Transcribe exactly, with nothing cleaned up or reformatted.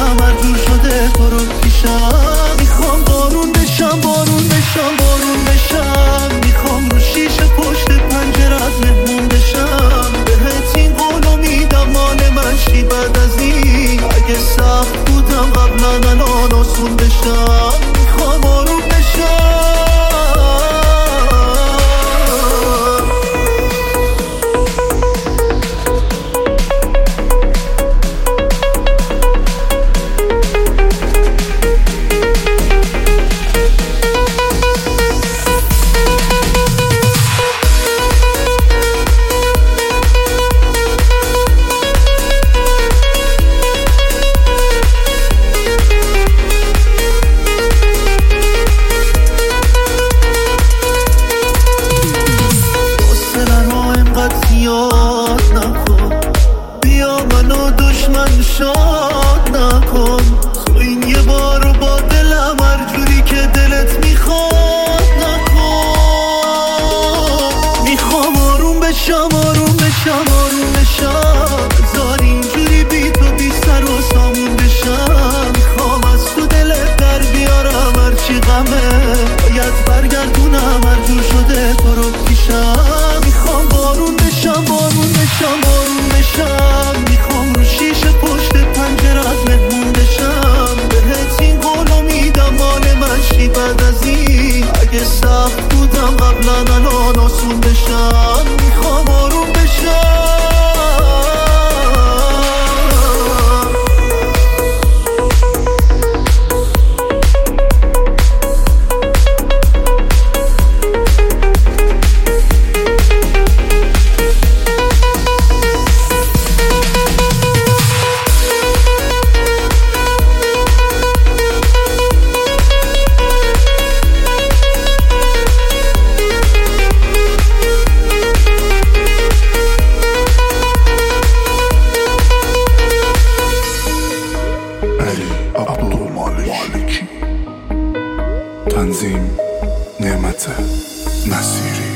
گردونم هر جور شده تو رو پیشم. میخوام بارون بشم بارون بشم بارون بشم، میخوام رو شیشه پشت پنجرت مهمون بشم. بهت این قولو میدم مال من شی بعد از این، اگه سخت بودم قبلا الان آسون بشم. میخوام بارون بشم. زیاد نکن، بیا منو دشمن شاد نکن. تو این یه بارو با دلم هر جوری که دلت میخواد نکن. میخوام آروم بشم آروم بشم آروم بشم، بذار اینجوری بی تو بی سر و سامون بشم. میخوام از تو دلت در بیارم هرچی غمه، باید برگردونم هر جور شده تو رو پیشم. میخوام بارون بشم بارون بشم بارون بشم، میخوام رو شیشه پشت پنجرت مهمون بشم. بهت این قولو میدم مال من شی بعد از این، اگه سخت بودم قبلا الان آسون بشم. میخوام آروم بشم. تنظیم نعمت نصیری.